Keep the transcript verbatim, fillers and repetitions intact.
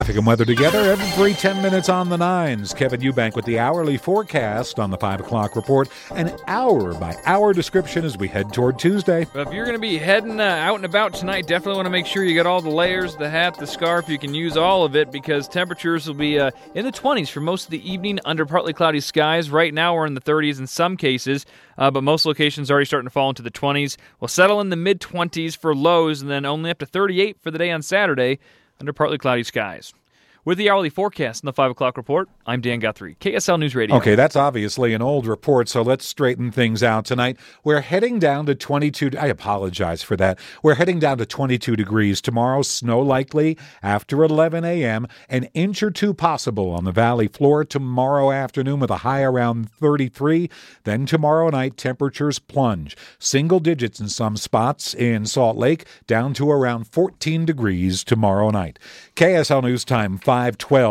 Traffic and weather together every ten minutes on the nines. Kevin Eubank with the hourly forecast on the five o'clock report. An hour-by-hour description as we head toward Tuesday. But if you're going to be heading uh, out and about tonight, definitely want to make sure you get all the layers, the hat, the scarf. You can use all of it because temperatures will be uh, in the twenties for most of the evening under partly cloudy skies. Right now we're in the thirties in some cases, uh, but most locations are already starting to fall into the twenties. We'll settle in the mid-twenties for lows and then only up to thirty-eight for the day on Saturday under partly cloudy skies. With the hourly forecast in the five o'clock report, I'm Dan Guthrie, K S L News Radio. Okay, that's obviously an old report, so let's straighten things out tonight. We're heading down to twenty-two. I apologize for that. We're heading down to twenty-two degrees tomorrow. Snow likely after eleven a.m. An inch or two possible on the valley floor tomorrow afternoon with a high around thirty-three. Then tomorrow night, temperatures plunge. Single digits in some spots in Salt Lake, down to around fourteen degrees tomorrow night. K S L News Time, five twelve.